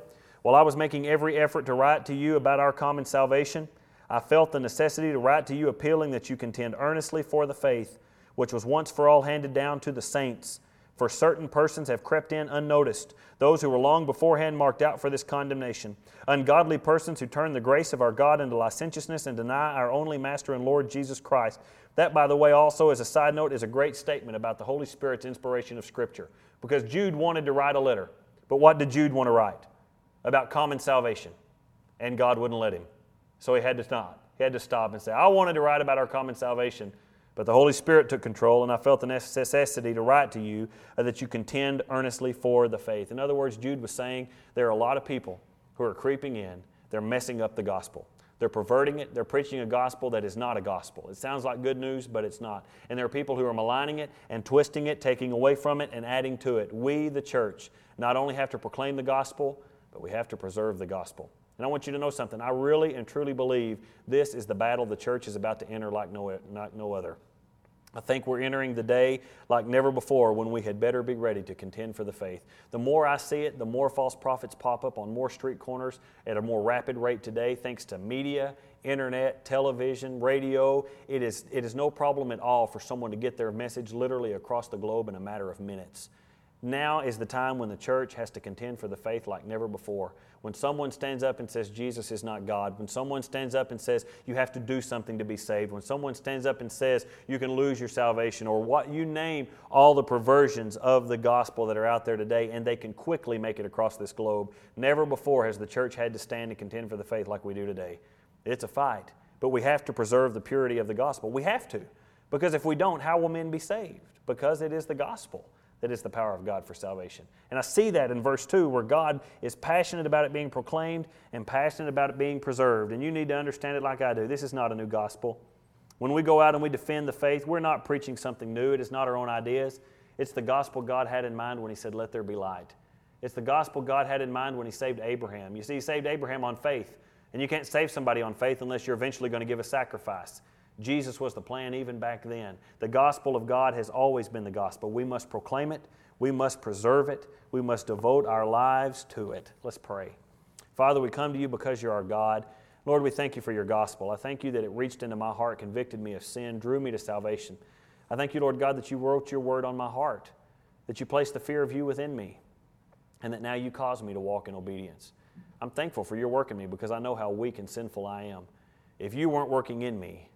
While I was making every effort to write to you about our common salvation, I felt the necessity to write to you appealing that you contend earnestly for the faith, which was once for all handed down to the saints. For certain persons have crept in unnoticed, those who were long beforehand marked out for this condemnation, ungodly persons who turn the grace of our God into licentiousness and deny our only Master and Lord Jesus Christ. That, by the way, also as a side note, is a great statement about the Holy Spirit's inspiration of Scripture. Because Jude wanted to write a letter, but what did Jude want to write? About common salvation. And God wouldn't let him. So he had to stop. He had to stop and say, I wanted to write about our common salvation, but the Holy Spirit took control, and I felt the necessity to write to you uh, that you contend earnestly for the faith. In other words, Jude was saying there are a lot of people who are creeping in. They're messing up the gospel. They're perverting it. They're preaching a gospel that is not a gospel. It sounds like good news, but it's not. And there are people who are maligning it and twisting it, taking away from it and adding to it. We, the church, not only have to proclaim the gospel, but we have to preserve the gospel. And I want you to know something. I really and truly believe this is the battle the church is about to enter like no, like no other. I think we're entering the day like never before when we had better be ready to contend for the faith. The more I see it, the more false prophets pop up on more street corners at a more rapid rate today, thanks to media, internet, television, radio. It is, it is no problem at all for someone to get their message literally across the globe in a matter of minutes. Now is the time when the church has to contend for the faith like never before. When someone stands up and says Jesus is not God, when someone stands up and says you have to do something to be saved, when someone stands up and says you can lose your salvation, or what you name all the perversions of the gospel that are out there today, and they can quickly make it across this globe. Never before has the church had to stand and contend for the faith like we do today. It's a fight, but we have to preserve the purity of the gospel. We have to, because if we don't, how will men be saved? Because it is the gospel that is the power of God for salvation. And I see that in verse two, where God is passionate about it being proclaimed and passionate about it being preserved. And you need to understand it like I do. This is not a new gospel. When we go out and we defend the faith, we're not preaching something new. It is not our own ideas. It's the gospel God had in mind when He said, let there be light. It's the gospel God had in mind when He saved Abraham. You see, He saved Abraham on faith. And you can't save somebody on faith unless you're eventually going to give a sacrifice. Jesus was the plan even back then. The gospel of God has always been the gospel. We must proclaim it. We must preserve it. We must devote our lives to it. Let's pray. Father, we come to You because You're our God. Lord, we thank You for Your gospel. I thank You that it reached into my heart, convicted me of sin, drew me to salvation. I thank You, Lord God, that You wrote Your word on my heart, that You placed the fear of You within me, and that now You cause me to walk in obedience. I'm thankful for Your work in me because I know how weak and sinful I am. If You weren't working in me,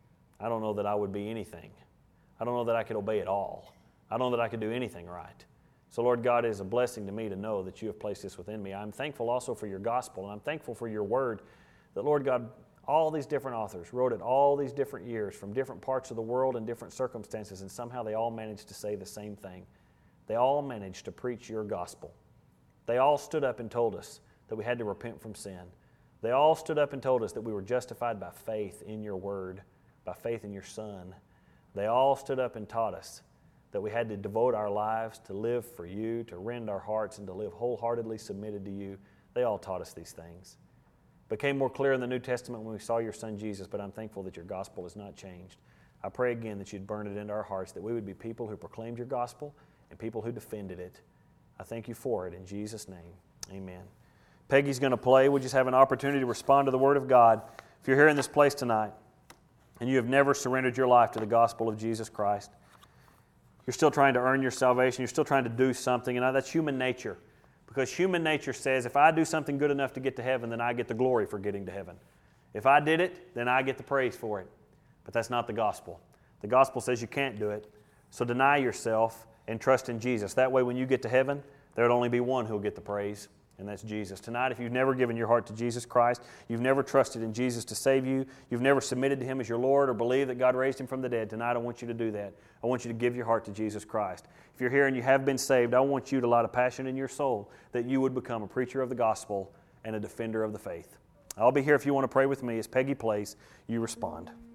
I don't know that I would be anything. I don't know that I could obey at all. I don't know that I could do anything right. So, Lord God, it is a blessing to me to know that You have placed this within me. I'm thankful also for Your gospel, and I'm thankful for Your word that, Lord God, all these different authors wrote it all these different years from different parts of the world and different circumstances, and somehow they all managed to say the same thing. They all managed to preach Your gospel. They all stood up and told us that we had to repent from sin. They all stood up and told us that we were justified by faith in Your word, by faith in Your Son. They all stood up and taught us that we had to devote our lives to live for You, to rend our hearts, and to live wholeheartedly submitted to You. They all taught us these things. It became more clear in the New Testament when we saw Your Son Jesus, but I'm thankful that Your gospel has not changed. I pray again that You'd burn it into our hearts, that we would be people who proclaimed Your gospel and people who defended it. I thank You for it in Jesus' name. Amen. Peggy's going to play. We just have an opportunity to respond to the Word of God. If you're here in this place tonight, and you have never surrendered your life to the gospel of Jesus Christ, you're still trying to earn your salvation, you're still trying to do something, and that's human nature. Because human nature says, if I do something good enough to get to heaven, then I get the glory for getting to heaven. If I did it, then I get the praise for it. But that's not the gospel. The gospel says you can't do it. So deny yourself and trust in Jesus. That way when you get to heaven, there would only be one who will get the praise, and that's Jesus. Tonight, if you've never given your heart to Jesus Christ, you've never trusted in Jesus to save you, you've never submitted to Him as your Lord or believed that God raised Him from the dead, tonight I want you to do that. I want you to give your heart to Jesus Christ. If you're here and you have been saved, I want you to light a passion in your soul that you would become a preacher of the gospel and a defender of the faith. I'll be here if you want to pray with me. As Peggy plays, you respond.